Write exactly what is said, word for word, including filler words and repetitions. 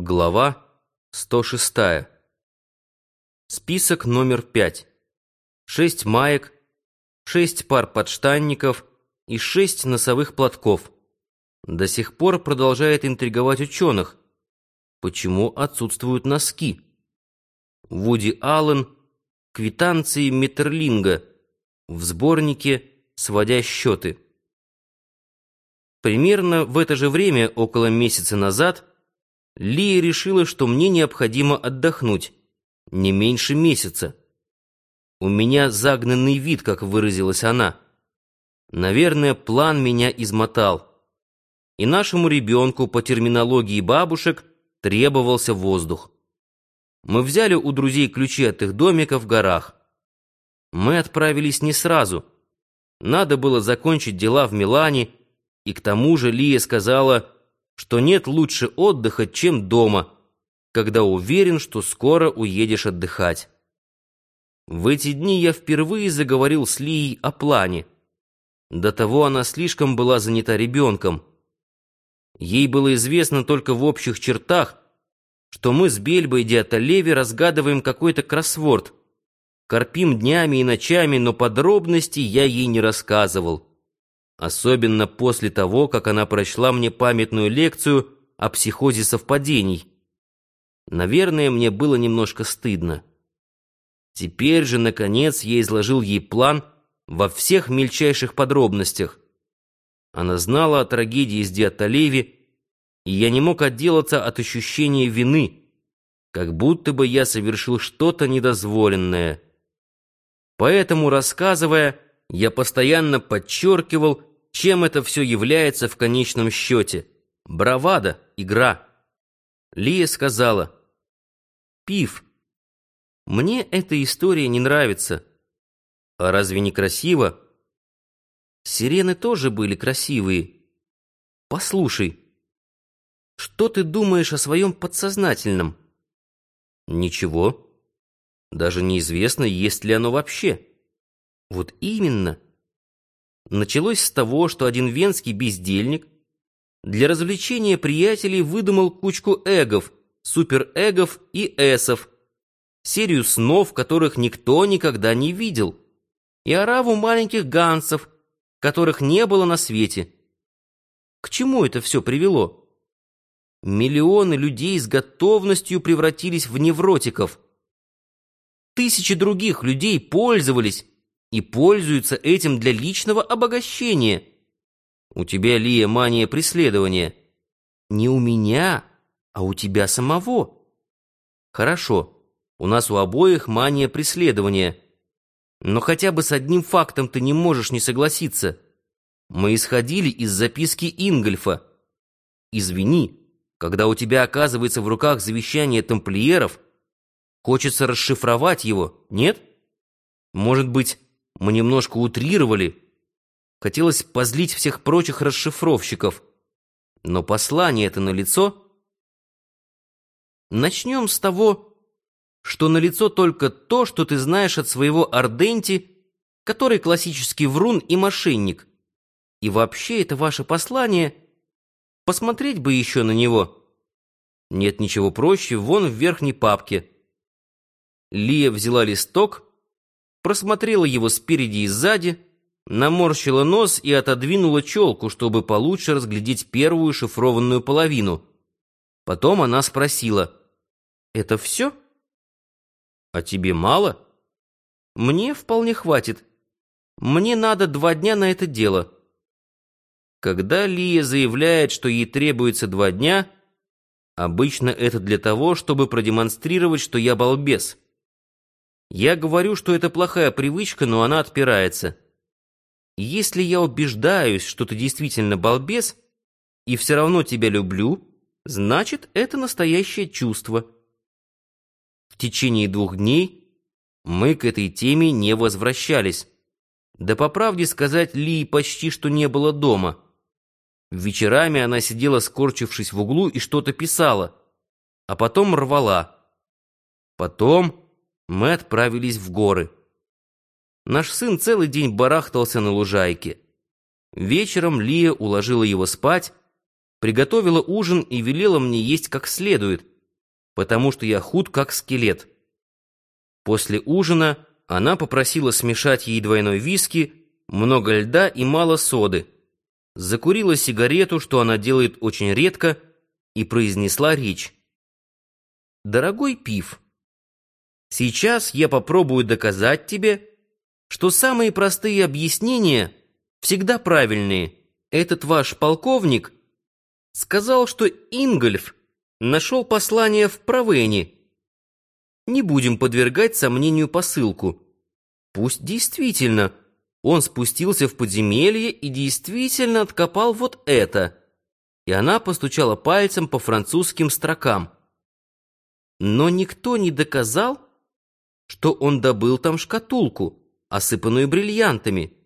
Глава сто шестая. Список номер пять. Шесть маек, шесть пар подштанников и шесть носовых платков. До сих пор продолжает интриговать ученых. Почему отсутствуют носки? Вуди Аллен. Квитанции Меттерлинга. В сборнике «Сводя счеты». Примерно в это же время, около месяца назад, Лия решила, что мне необходимо отдохнуть. Не меньше месяца. У меня загнанный вид, как выразилась она. Наверное, план меня измотал. И нашему ребенку, по терминологии бабушек, требовался воздух. Мы взяли у друзей ключи от их домика в горах. Мы отправились не сразу. Надо было закончить дела в Милане, и к тому же Лия сказала, что нет лучше отдыха, чем дома, когда уверен, что скоро уедешь отдыхать. В эти дни я впервые заговорил с Лией о плане. До того она слишком была занята ребенком. Ей было известно только в общих чертах, что мы с Бельбой Диаталеви разгадываем какой-то кроссворд, корпим днями и ночами, но подробностей я ей не рассказывал. Особенно после того, как она прочла мне памятную лекцию о психозе совпадений. Наверное, мне было немножко стыдно. Теперь же, наконец, я изложил ей план во всех мельчайших подробностях. Она знала о трагедии с Диаталеви, и я не мог отделаться от ощущения вины, как будто бы я совершил что-то недозволенное. Поэтому, рассказывая, я постоянно подчеркивал, чем это все является в конечном счете. Бравада, игра. Лия сказала: «Пив, мне эта история не нравится». «А разве не красиво?» «Сирены тоже были красивые. Послушай, что ты думаешь о своем подсознательном?» «Ничего. Даже неизвестно, есть ли оно вообще». «Вот именно. Началось с того, что один венский бездельник для развлечения приятелей выдумал кучку эгов, суперэгов и эсов, серию снов, которых никто никогда не видел, и ораву маленьких гансов, которых не было на свете. К чему это все привело? Миллионы людей с готовностью превратились в невротиков. Тысячи других людей пользовались и пользуются этим для личного обогащения. У тебя, Лия, мания преследования. Не у меня, а у тебя самого. Хорошо, у нас у обоих мания преследования. Но хотя бы с одним фактом ты не можешь не согласиться. Мы исходили из записки Ингольфа. Извини, когда у тебя оказывается в руках завещание тамплиеров, хочется расшифровать его, нет? Может быть, мы немножко утрировали. Хотелось позлить всех прочих расшифровщиков. Но послание это налицо. Начнем с того, что налицо только то, что ты знаешь от своего Арденти, который классический врун и мошенник. И вообще это ваше послание. Посмотреть бы еще на него. Нет ничего проще, вон в верхней папке. Лия взяла листок, просмотрела его спереди и сзади, наморщила нос и отодвинула челку, чтобы получше разглядеть первую шифрованную половину. Потом она спросила: «Это все? А тебе мало?» «Мне вполне хватит. Мне надо два дня на это дело». Когда Лия заявляет, что ей требуется два дня, обычно это для того, чтобы продемонстрировать, что я балбес. Я говорю, что это плохая привычка, но она отпирается. Если я убеждаюсь, что ты действительно балбес, и все равно тебя люблю, значит, это настоящее чувство. В течение двух дней мы к этой теме не возвращались. Да по правде сказать, Лии почти что не было дома. Вечерами она сидела, скорчившись в углу, и что-то писала, а потом рвала. Потом мы отправились в горы. Наш сын целый день барахтался на лужайке. Вечером Лия уложила его спать, приготовила ужин и велела мне есть как следует, потому что я худ как скелет. После ужина она попросила смешать ей двойной виски, много льда и мало соды. Закурила сигарету, что она делает очень редко, и произнесла речь. «Дорогой Пив, сейчас я попробую доказать тебе, что самые простые объяснения всегда правильные. Этот ваш полковник сказал, что Ингольф нашел послание в Провене. Не будем подвергать сомнению посылку. Пусть действительно он спустился в подземелье и действительно откопал вот это». И она постучала пальцем по французским строкам. Но никто не доказал, что он добыл там шкатулку, осыпанную бриллиантами.